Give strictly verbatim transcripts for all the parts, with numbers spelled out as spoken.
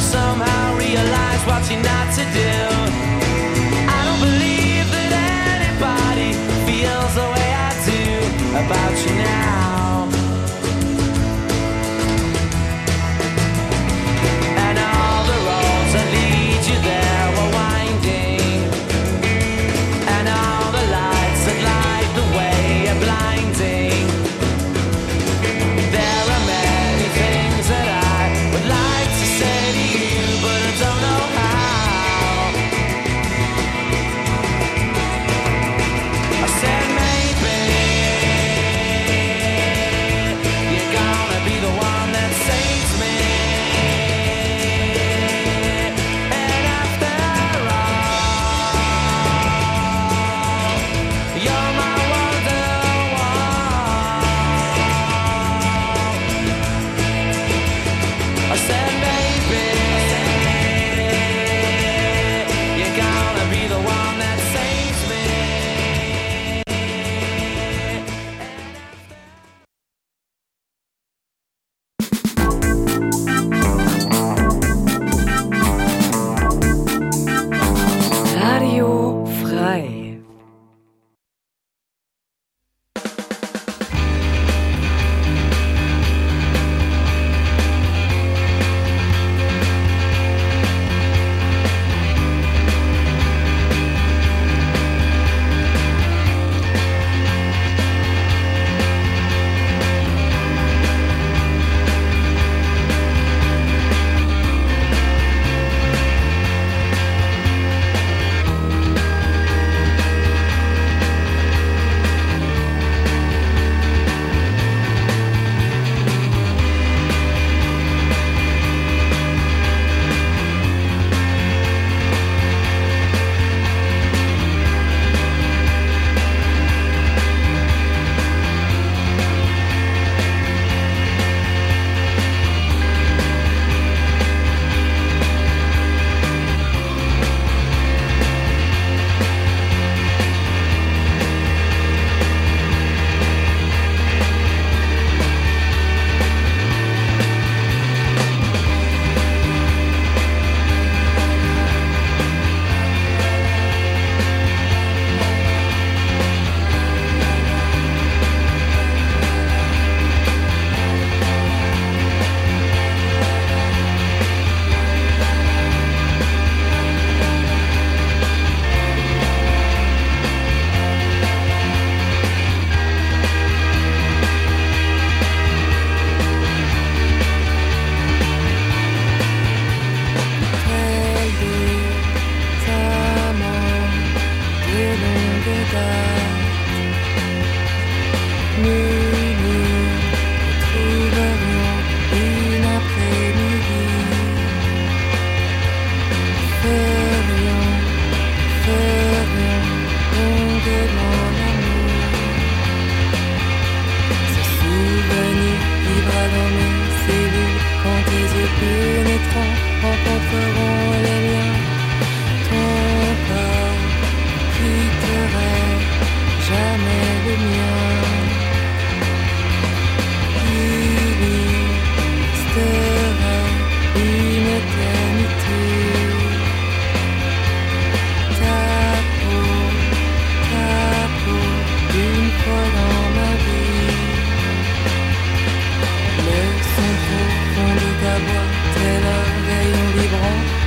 somehow realize what you're not to do. I don't believe that anybody feels the way I do about you now. And all the roads that lead you there were winding, and all the lights that light the way are blinding. There are many things that I would like to say to you, but I don't know how. I said maybe you're gonna be the one that saves me. And after all, you're my wonderwall. I said maybe you're gonna be the one that saves me. Radio frei. Tel un rayon vibrant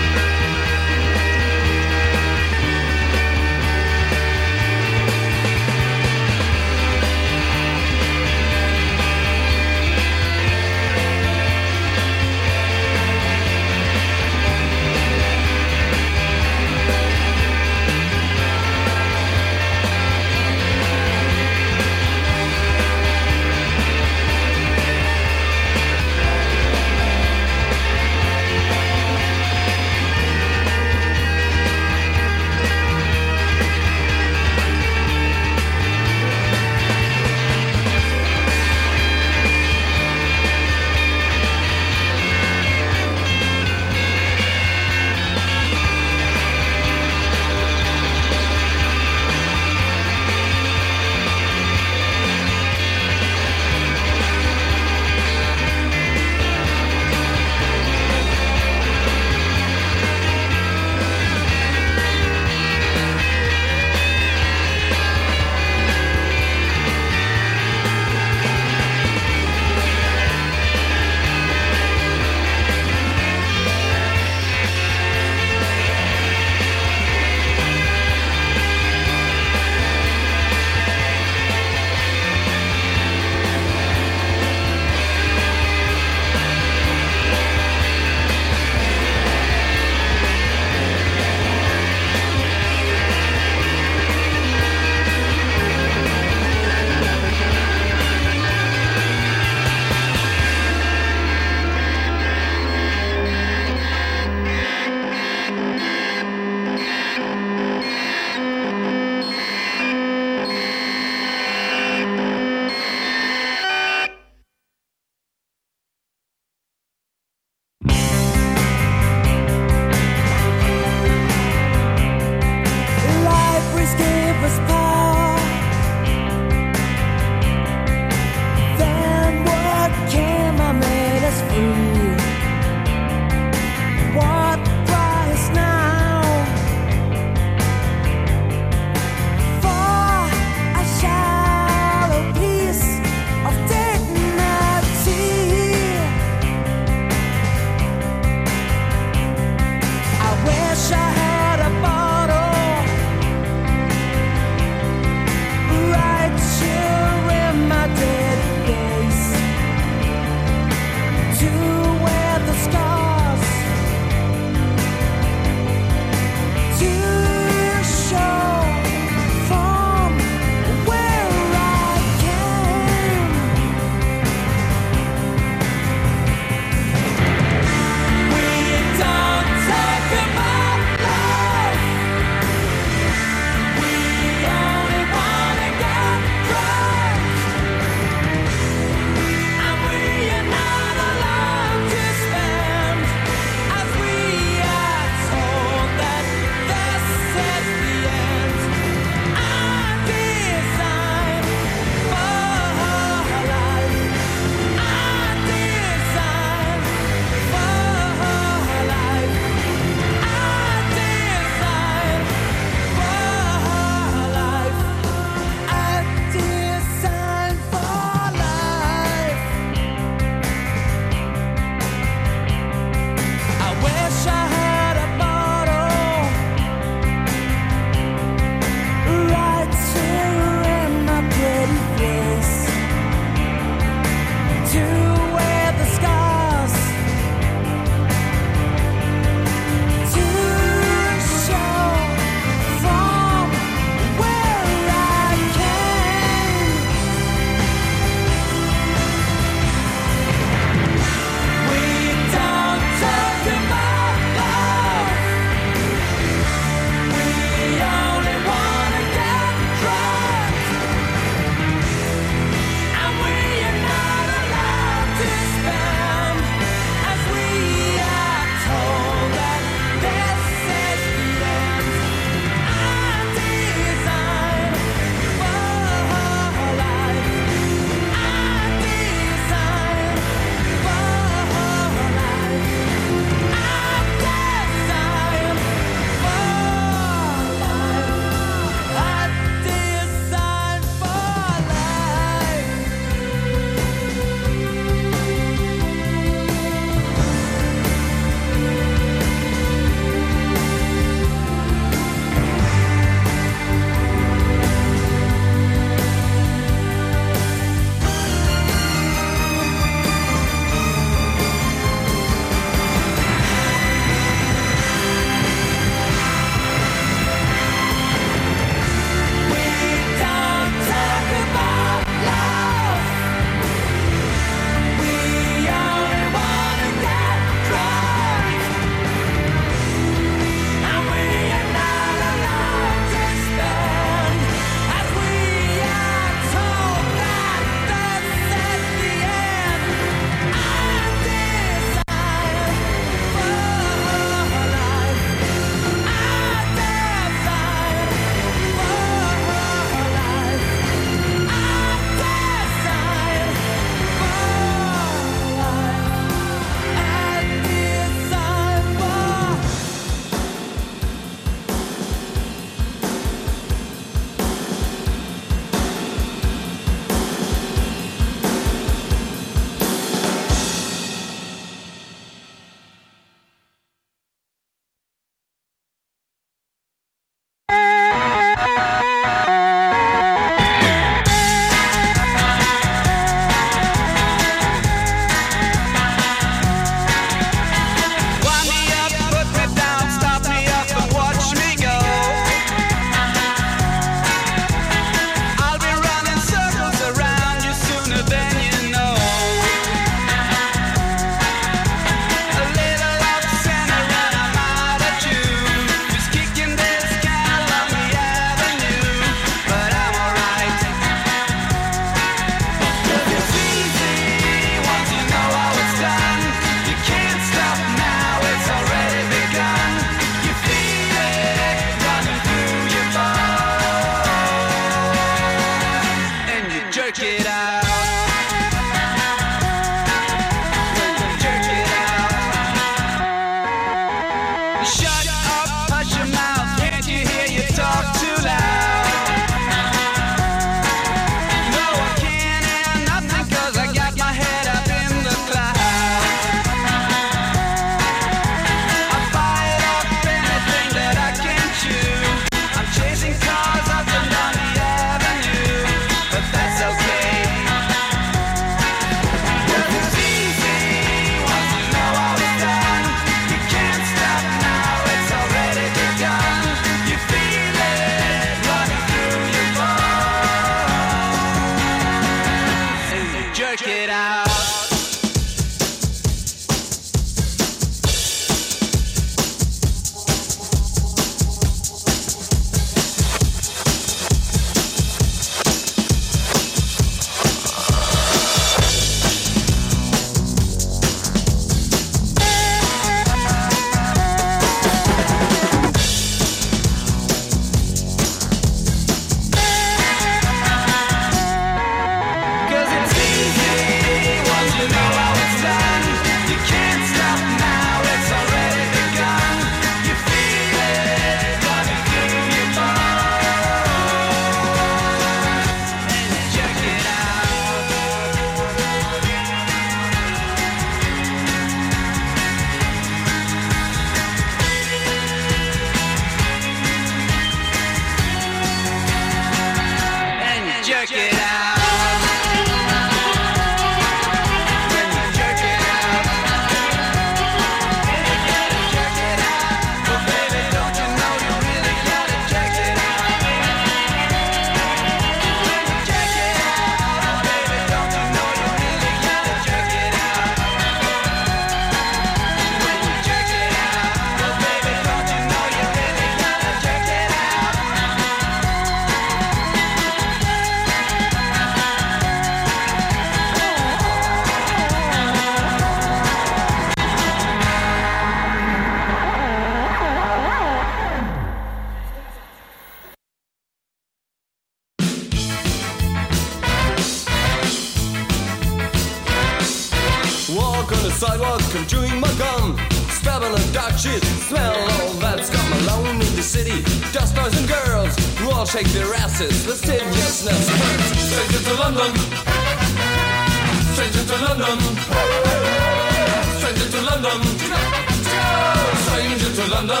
chewing my gum, stabbing a dark shit, smell all that's got me alone in the city. Dust boys and girls who all shake their asses, lasciviousness hurts. Stranger to London, stranger to London, stranger to London, stranger to London.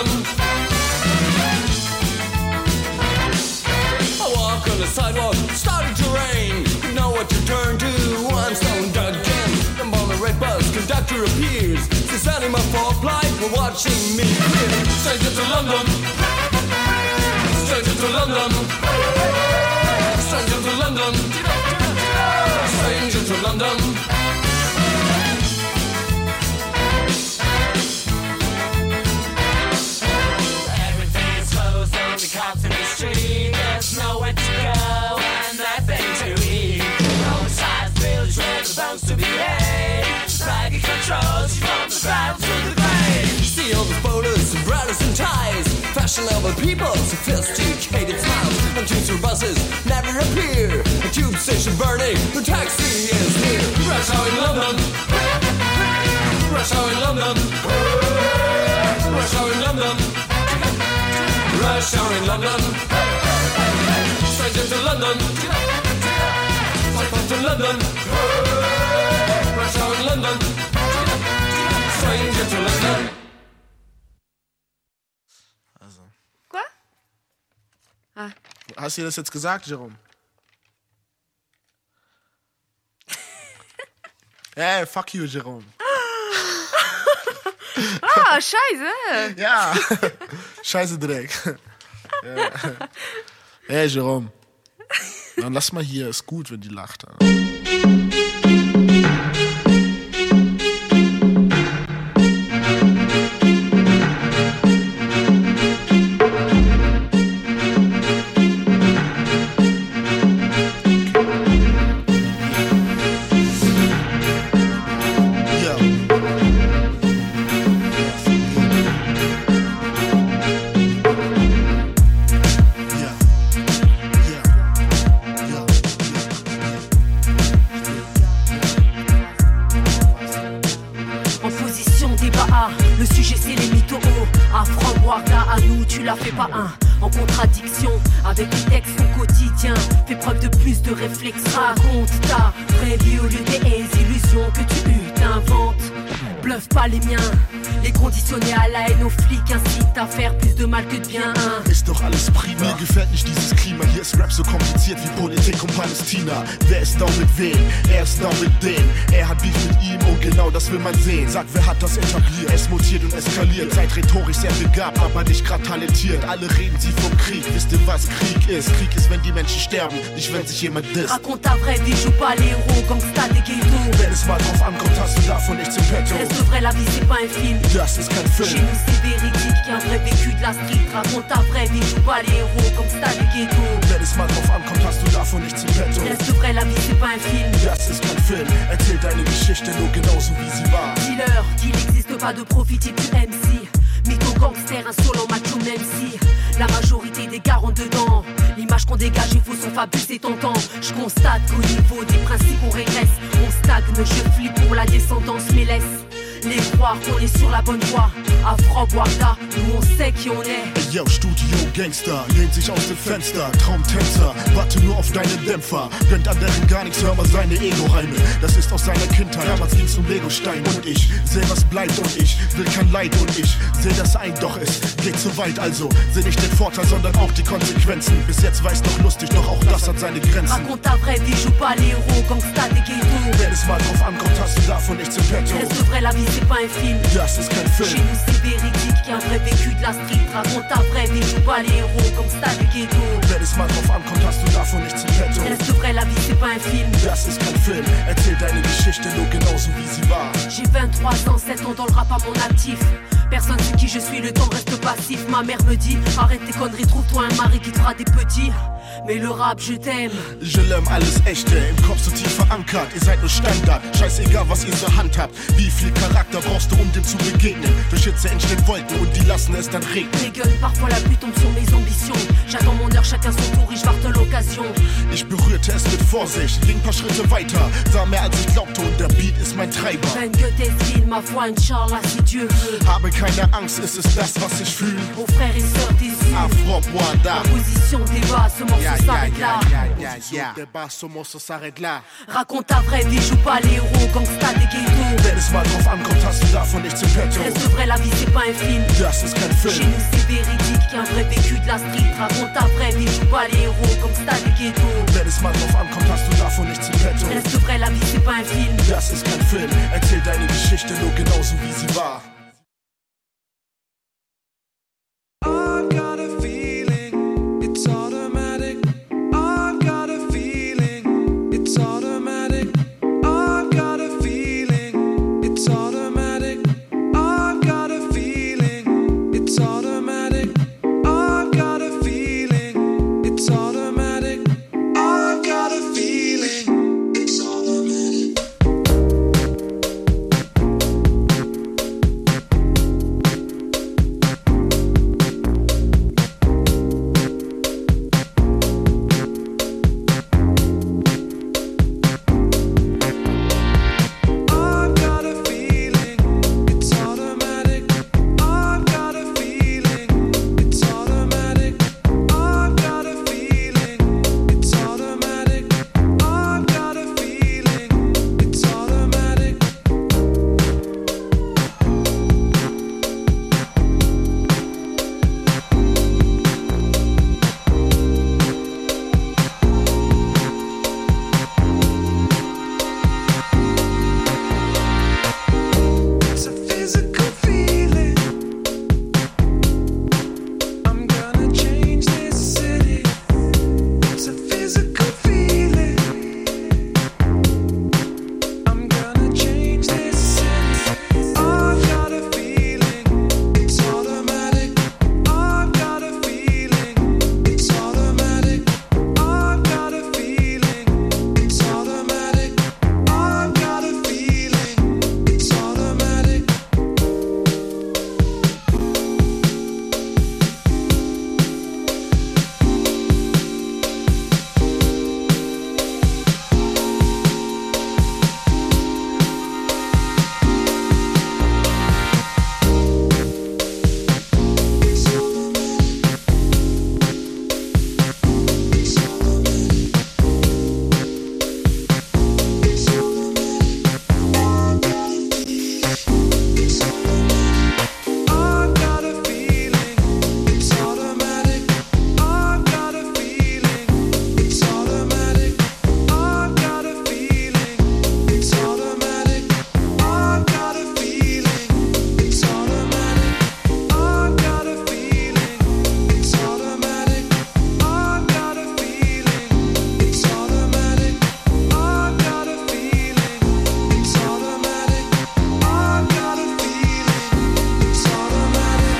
I walk on the sidewalk, starting to rain. You know what to turn to, I'm stoned again. I'm on the red bus, conductor appears. She's sounding my fault light, we're watching me clear. Stranger to London, stranger to London, stranger to London, stranger to London. Everything's closed and the cops in the street. There's nowhere to go and nothing to eat. Roadside village where the bones to be laid. Dragging controls from the ground to the grave. See all the photos of riders and ties, fashionable people, sophisticated smiles. On tubes or buses never appear. A tube station burning, the taxi is near. Rush hour in London, rush hour in London, rush hour in London, rush hour in London. Stranger to London, welcome to London, rush hour in London, stranger to London. Also. Quoi? Ah. Hast du das jetzt gesagt, Jerome? Hey, fuck you, Jerome. Ah, scheiße. Ja, scheiße Dreck. Ja. Hey, Jerome. Dann lass mal hier, ist gut, wenn die lacht. En contradiction avec les textes au quotidien. Fais preuve de plus de réflexe. Raconte ta vraie vie au lieu des illusions que tu t'inventes. Bluffe pas les miens. Les conditionnés à la haine aux flics incitent à faire plus de mal que de bien. Ist doch alles prima. Mir gefällt nicht dieses Klima. Hier ist Rap so kompliziert wie Politik und Palästina. Wer ist down mit wem? Er ist down mit denen. Er hat Beef mit ihm und genau das will man sehen. Sag, wer hat das etabliert? Es mutiert und eskaliert. Seid rhetorisch sehr begabt, aber nicht grad talentiert. Alle reden sie vom Krieg. Wisst ihr, was Krieg ist? Krieg ist, wenn die Menschen sterben, nicht wenn sich jemand disst. Raconte ta vraie vie, joue pas les héros, gangsta des ghettos. Wenn es mal drauf ankommt, hast du davon nichts im Petto. Reste vrai, la vie c'est pas un film. Das ist kein Film. Chez nous c'est véridique, qu'un vrai vécu de la street. Raconte ta vraie vie, joue pas les héros, gangsta des ghettos. Wenn es mal drauf ankommt, hast du davon nichts im Petto. Reste vrai, la vie c'est pas un film. Das ist kein Film. Erzähl deine Geschichte nur genauso wie sie war. Dis-leur qu'il n'existe pas de profiter du M C. Mytho gangster, insolent, macho, même si la majorité des gars ont dedans. L'image qu'on dégage est fausse, on fabule, c'est tentant. Je constate qu'au niveau des principes on régresse. On stagne, je flippe pour la descendance, mais laisse les croire qu'on est sur la bonne voie. Afro Boarda, nous on sait qui on est. Ey, yo, Studio Gangster, lehnt sich aus dem Fenster. Traumtänzer, warte nur auf deinen Dämpfer. Gönnt anderen gar nichts, hör mal seine Ego-Reime. Das ist aus seiner Kindheit, damals ging's um Legostein. Und ich seh, was bleibt und ich will kein Leid. Und ich seh das ein, doch es geht zu weit. Also seh nicht den Vorteil, sondern auch die Konsequenzen. Bis jetzt war's noch lustig, doch auch das hat seine Grenzen. Raconte ta vraie vie, joue pas les héros, gangsta des ghettos. Wenn es mal drauf ankommt, hast du davon nichts im Petto. Reste vrai, la vie c'est pas un film. Das ist kein Film. Chez nous c'est véridique, qu'un vrai vécu de la street. Raconte ta vraie vie, joue pas les héros, gangsta des ghettos. Wenn es mal drauf ankommt, hast du davon nichts im Petto. Reste vrai, la vie c'est pas un film. Das ist kein Film. Erzähl deine Geschichte nur genauso wie sie war. J'ai vingt-trois ans, sept ans dans le rap à mon actif. Personne sait qui je suis, le temps reste passif. Ma mère me dit, arrête tes conneries, trouve-toi un mari qui te fera des petits. Mais le rap, je t'aime. Je l'aime, alles Echte, im Kopf so tief verankert. Ihr seid nur Standard, scheißegal was ihr zur Hand habt. Wie viel Charakter brauchst du, um dem zu begegnen? Durch Geschütze entstehen Wolken und die lassen es dann regnen. Dégueule, parfois la pluie tombe sur mes ambitions. J'attends mon heure, chacun son tour, ich warte l'occasion. Ich berührte es mit Vorsicht, ging paar Schritte weiter, sah mehr als ich glaubte und der Beat ist mein Treiber. Wenn Goethe will, ma foi, Inch'Allah, si Dieu veut. Habe keine Angst, es ist das, was ich fühle. Aux frères et sœurs des yeux. Afro Boada. Position, débat, ce morceau Yeah, s'arrête yeah, là. yeah, yeah, yeah. Débat, ce morceau s'arrête là. Raconte ta vraie vie, joue pas les héros, gangsta des ghettos. Wenn es mal drauf ankommt, hast du davon nichts im Petto. Reste vrai, la vie c'est pas un film. Das ist kein Chez Film. nous c'est véridique, y'a un vrai vécu de la street. Raconte ta vraie vie, joue pas les héros, gangsta des ghettos. Wenn es mal drauf ankommt, hast du davon nichts im Petto. Reste vrai, la vie c'est pas un film. Das ist kein Film. Erzähl deine Geschichte nur genauso wie sie war. I've got a feeling, it's automatic. I've got a feeling, it's automatic. I've got a feeling, it's automatic. I've got a feeling, it's automatic. I've got a feeling, it's automatic. I've got a feeling, it's automatic. I've got a feeling, it's automatic. I've got a feeling, it's automatic. I've got a feeling, it's automatic. I've got a feeling, it's automatic. It's a physical feeling. I'm gonna change this city. It's a physical feeling. I'm gonna change this city. I've got a feeling, it's automatic. I've got a feeling, it's automatic. I've got a feeling, it's automatic. I've got a feeling, it's automatic. I've got a feeling, it's automatic. I've got a feeling, it's automatic. I've got a feeling, it's automatic. I've got a feeling, it's automatic. I've got a feeling, it's automatic. I've got a feeling, it's automatic. I've got a feeling, it's automatic. I've got a feeling, it's automatic.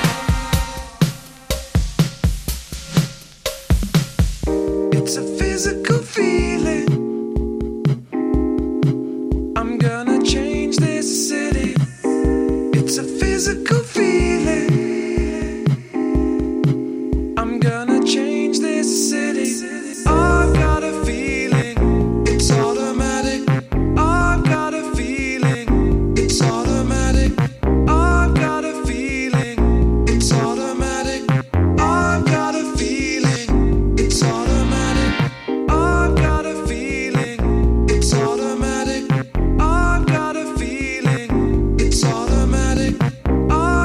It's a physical feeling. I'm gonna change this city. It's a physical feeling. I'm gonna change this city. I've got a feeling, it's automatic. I've got a feeling, it's automatic. I've got a feeling, it's automatic. I've got a feeling, it's automatic. I've got a feeling, it's automatic. I've got a feeling, it's automatic. I've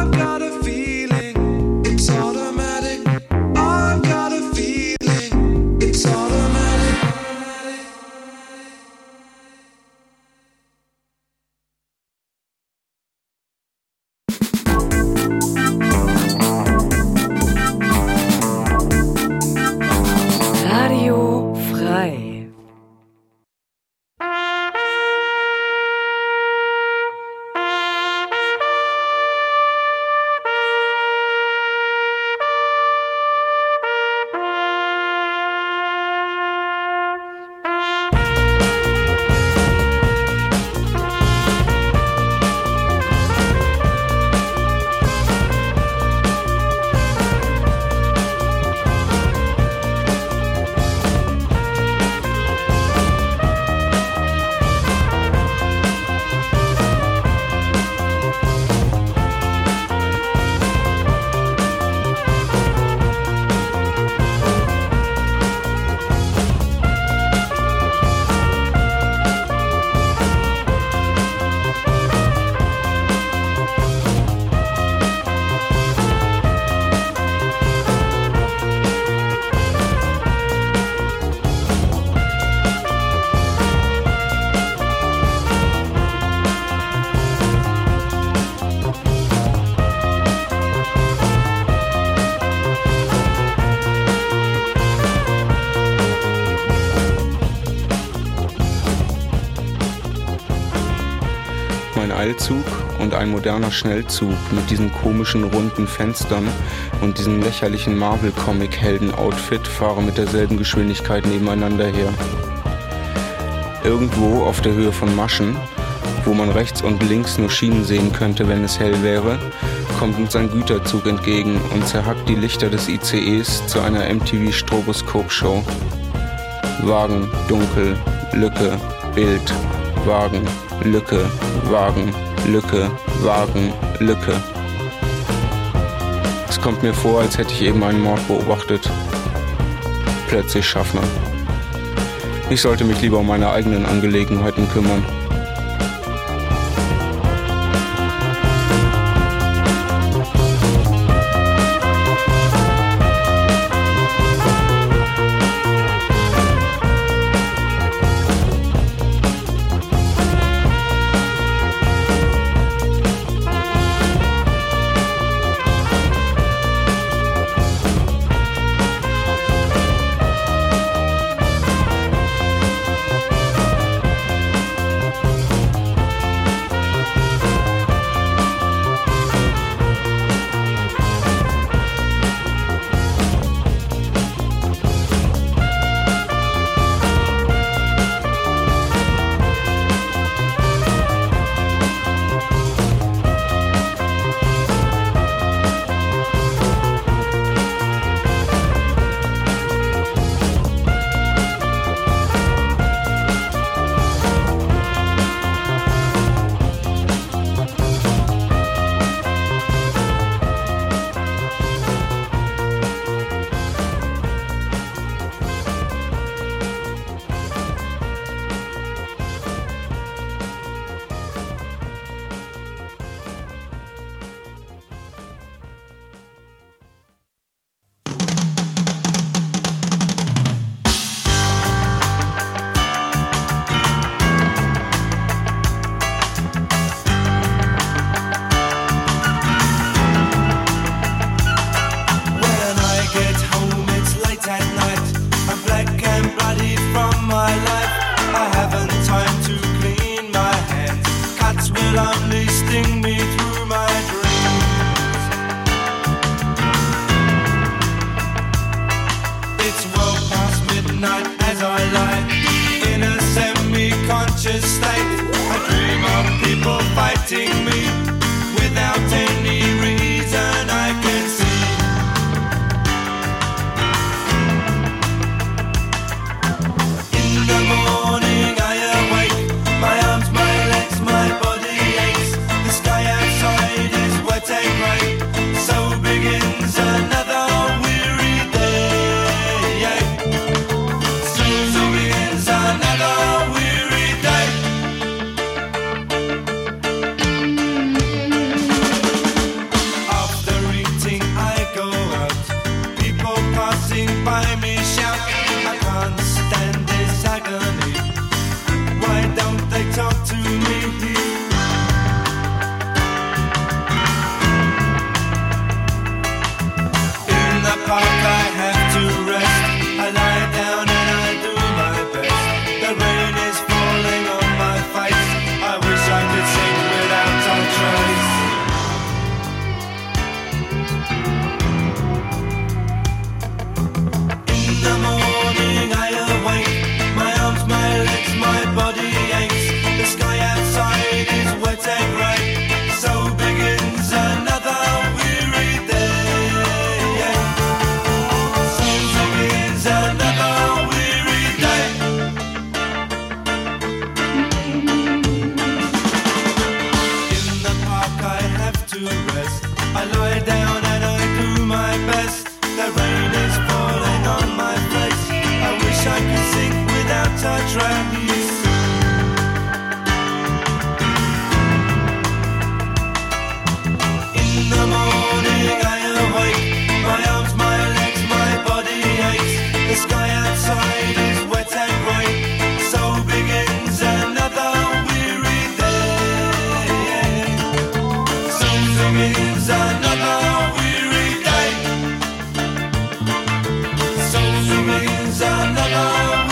Eilzug und ein moderner Schnellzug mit diesen komischen runden Fenstern und diesem lächerlichen Marvel-Comic-Helden-Outfit fahren mit derselben Geschwindigkeit nebeneinander her. Irgendwo auf der Höhe von Maschen, wo man rechts und links nur Schienen sehen könnte, wenn es hell wäre, kommt uns ein Güterzug entgegen und zerhackt die Lichter des I C Es zu einer M T V-Stroboskop-Show. Wagen, dunkel, Lücke, Bild, Wagen, Lücke, Wagen, Lücke, Wagen, Lücke. Es kommt mir vor, als hätte ich eben einen Mord beobachtet. Plötzlich Schaffner. Ich sollte mich lieber um meine eigenen Angelegenheiten kümmern.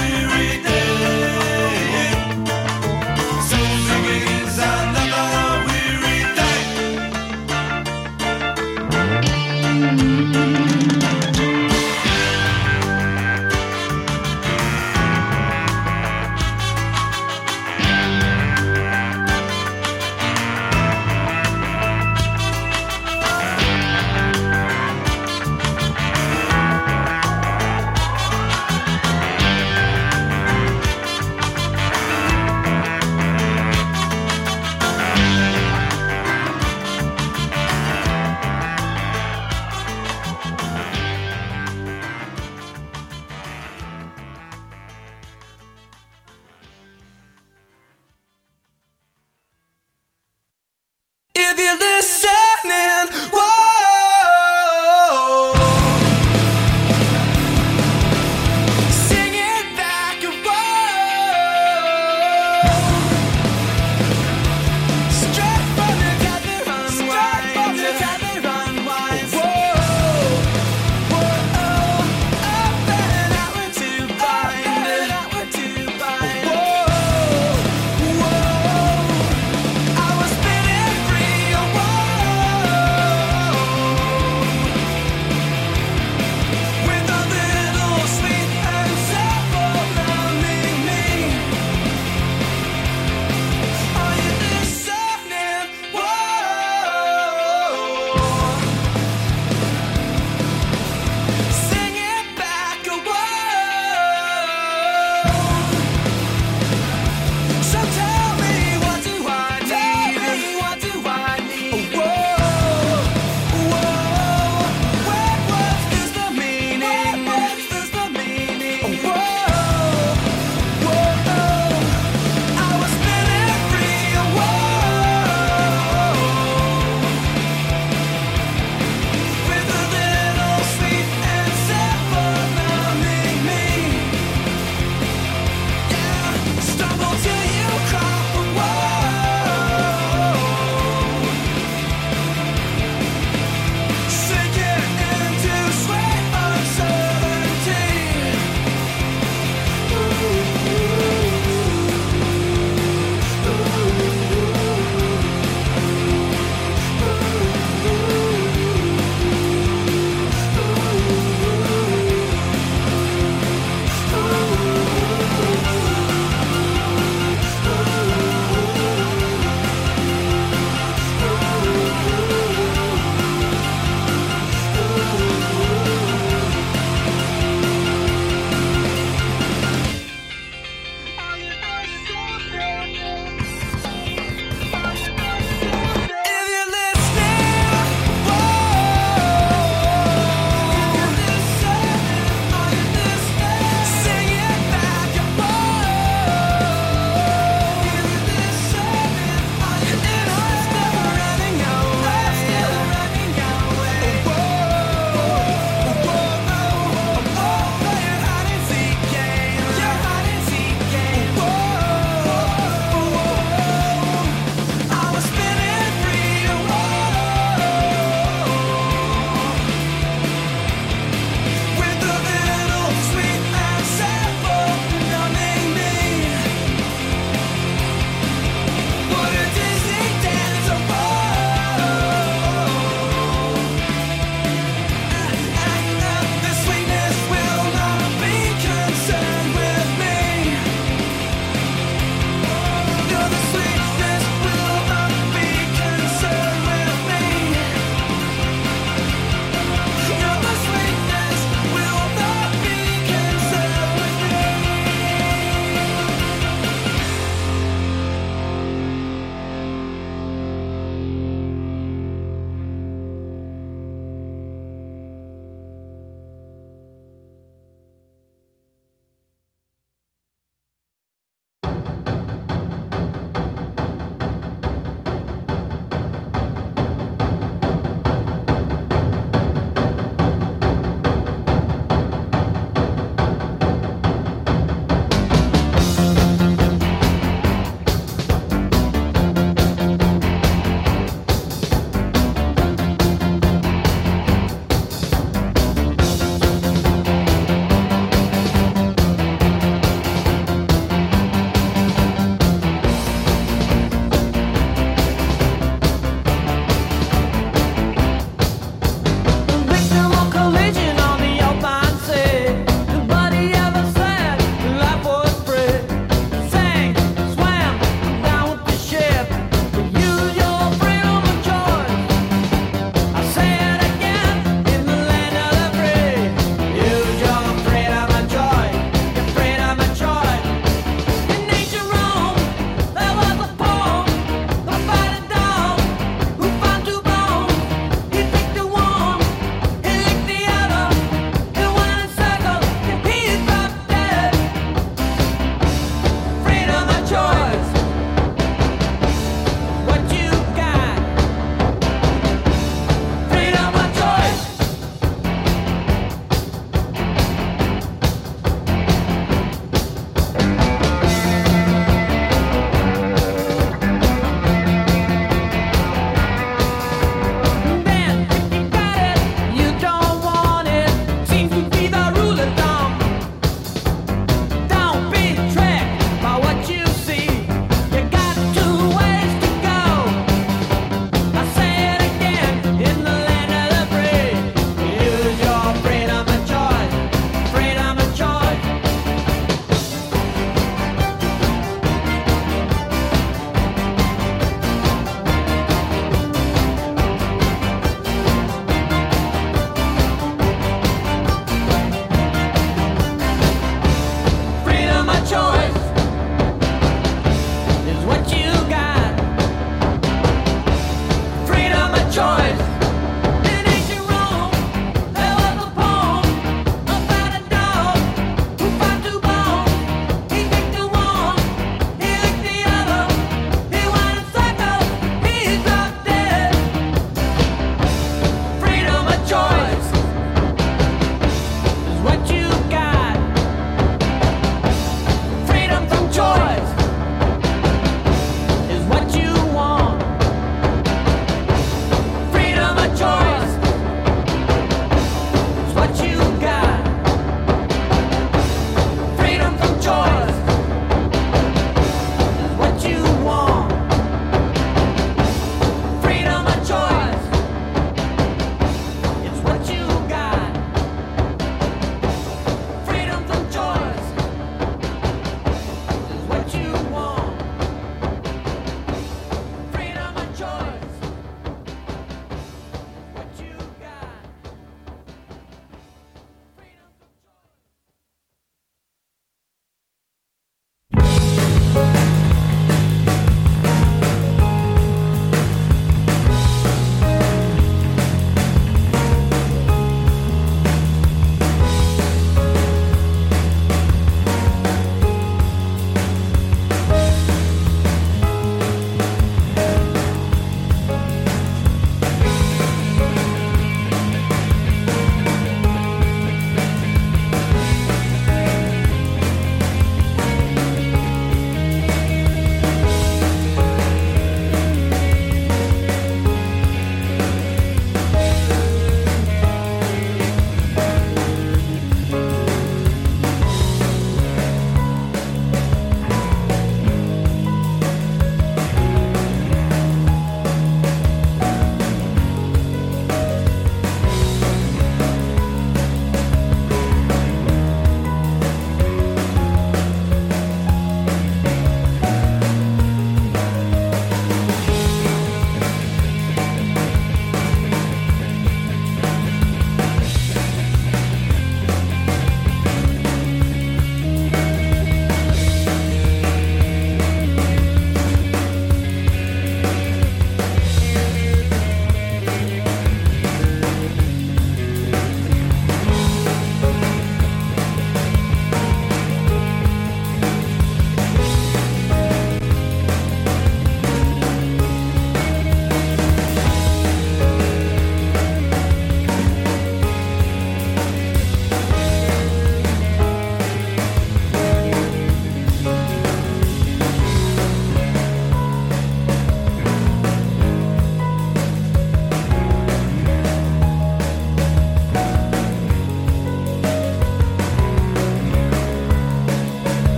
So begins another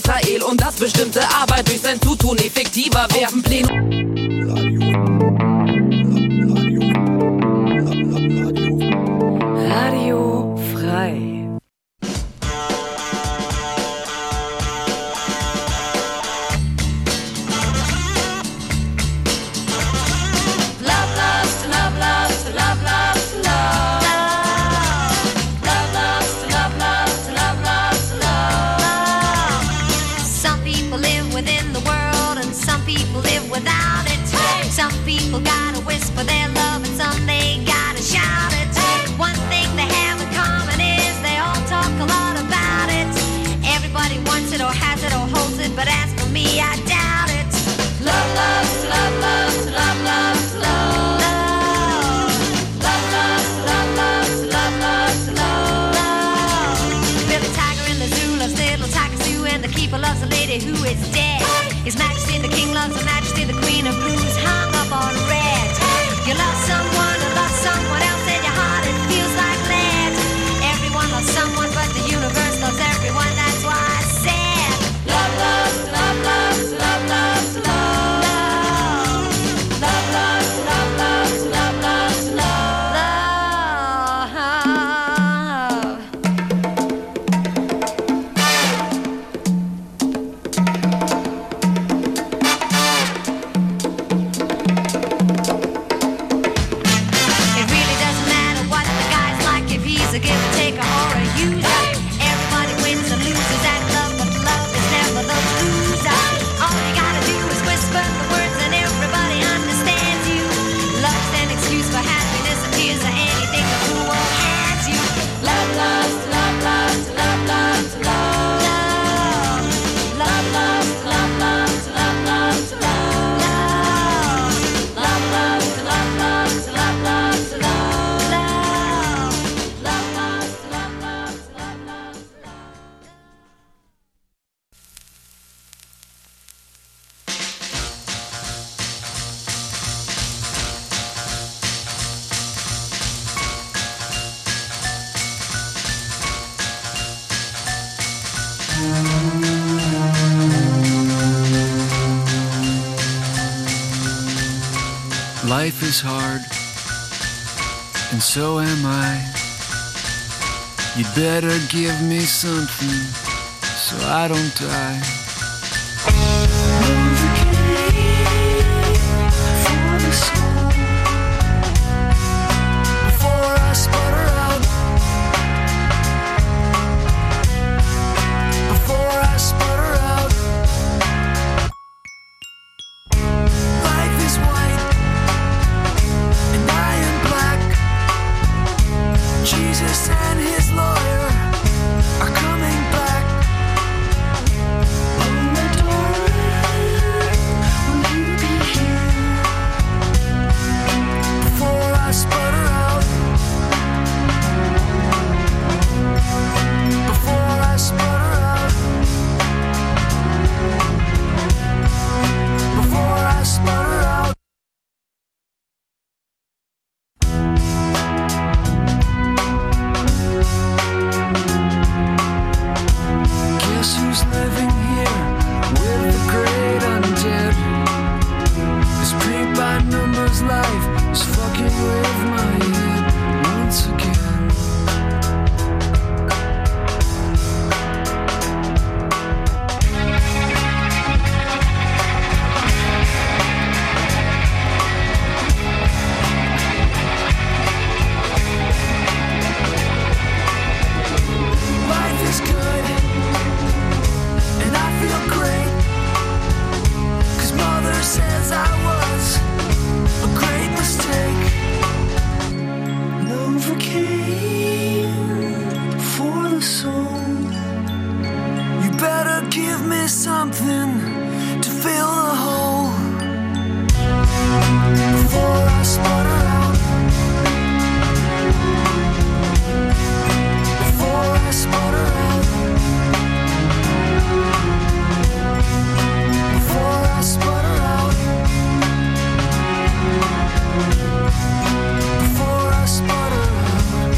Israel und dass bestimmte Arbeit durch sein Zutun effektiver werden. Pläne. Radio frei. Some people gotta whisper their love and some they gotta shout it. One thing they have in common is they all talk a lot about it. Everybody wants it or has it or holds it, but as for me, I doubt it. Love, love, love, love, love, love, love. Love, love, love, love, love, love, love. Billy Tiger in the zoo loves little Tiger Sue, and the keeper loves a lady who is dead. His Majesty the King loves Her Majesty the Queen of Blues, hung up on red. You love someone or love someone else in your heart, it feels like lead. Everyone loves someone, but the universe loves everyone. That's why I said love, love, love, love, love, love, love. Love, love, love, love, love, love, love. A give and taker or a user. Everybody wins and loses at love, but love is never the loser. All you gotta do is whisper the words and everybody understands you. Love's an excuse for happiness and tears or anything the whole world hands you. Love, love, love, love, love, love, love. Love, love, love, love, love, love, love. Love, love, love, love, love, love, love. Life is hard, and so am I. You'd better give me something so I don't die. For the soul, before I sputter out, before I sputter out. Life is white, and I am black. Jesus and his lawyer are coming back. Oh, my darling, will you be here before I sputter out? Before I sputter out. Before I sputter out. Guess who's living here with the great undead? This paint by numbers life is fucking with my head once again. Life is good, and I feel great, 'cause mother says I was a great mistake. Novocaine for the soul. You better give me something to fill the hole before I sputter out. Before I sputter out. Before I sputter out. Before I sputter out.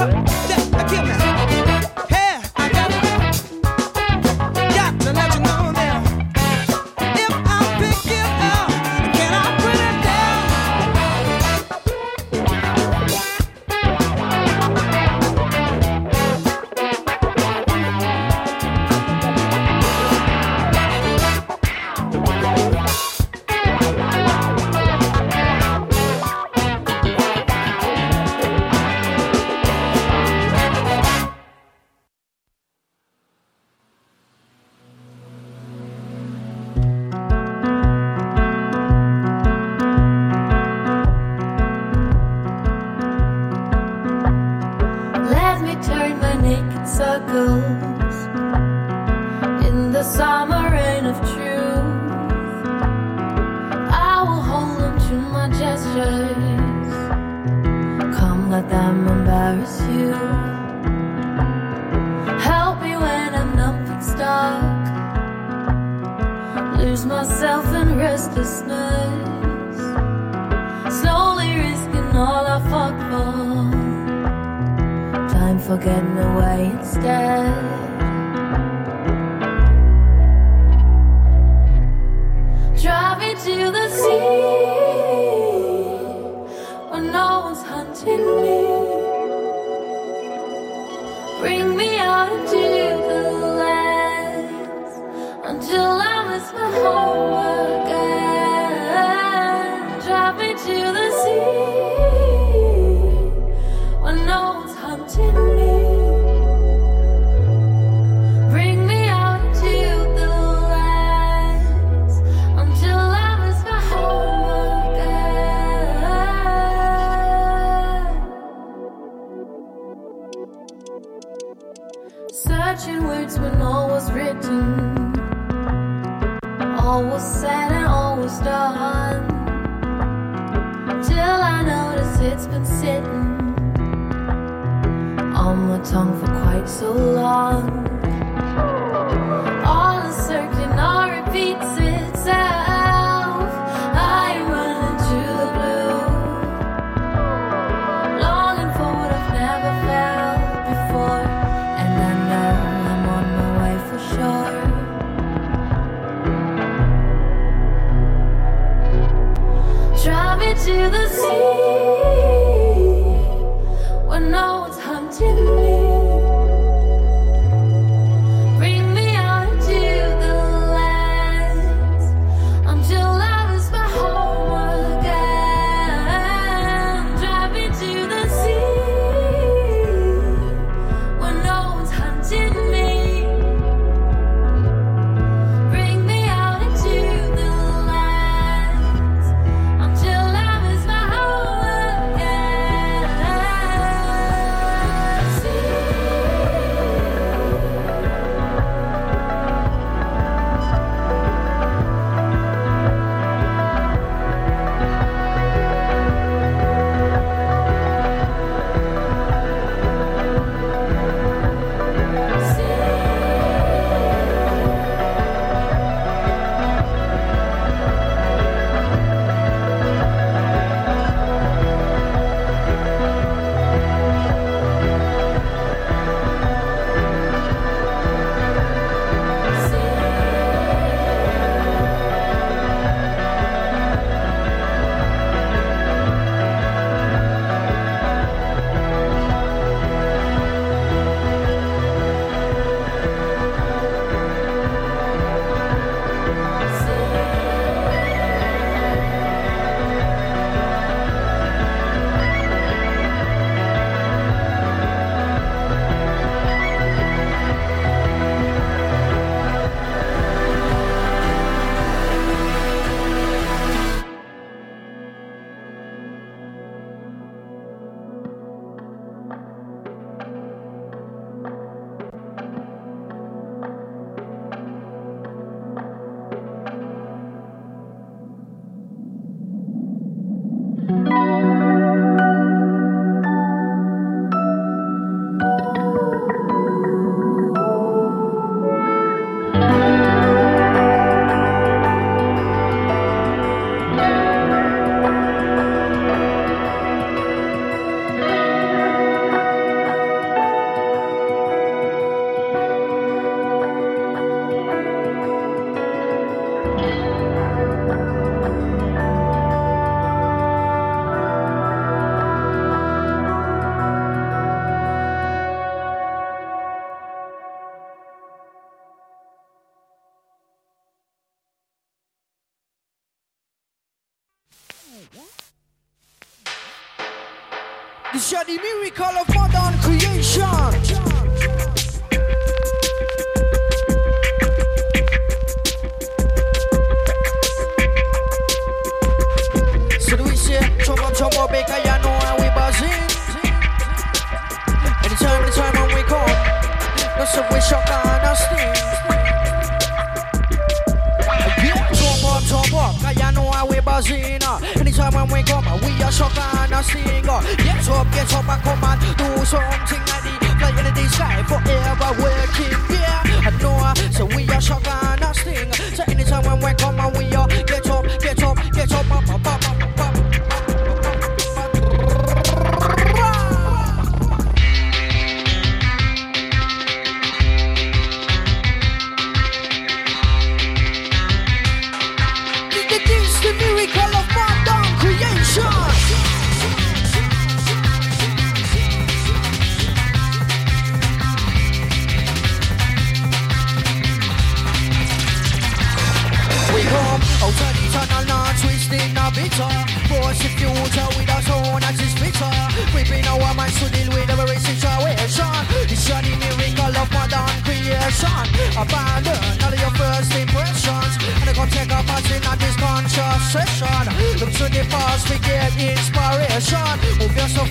circles in the summer rain of truth. I will hold them to my gestures. Come, let them embarrass you. Help me when I'm numb and stuck. Lose myself in restlessness. Slowly risking all I fought for. Time for getting away instead. Drive me to the sea when no one's hunting me. Bring me out into the lands until I miss my home again. Drive me to the sea when no one's hunting me. Bring me out into the lands until I miss my home again. Searching words when all was written, all was said and all was done. Till I notice it's been sitting on my tongue for quite so long. All is certain, all repeats itself. I am running to the blue, longing for what I've never felt before. And I know I'm on my way for sure. Drive me to the sea when no one's hunting me. This is the miracle of modern creation. So do we say, chop up, chop up, because you know how we buzzing. Anytime, anytime when we come, that's how we shock and a sting. Yeah, chop up, chop up, because you know how we buzzing. Anytime when we come, we are shock and a sting. Get up, get up and come and do something like the fly in the sky forever working. Yeah, I know, so we are shock and a sting. So anytime when we come and we are get up, get up, get up, up, up, up, up. The miracle of modern creation. We come out of the tunnel, not twisting a bitter. Force the future with our soul that is bitter. Creeping our minds to deal with every situation. It's the miracle of modern creation. Abandon all of your first impressions, and they come take a part in this conscious session. Look to the past, we get inspiration. Move yourself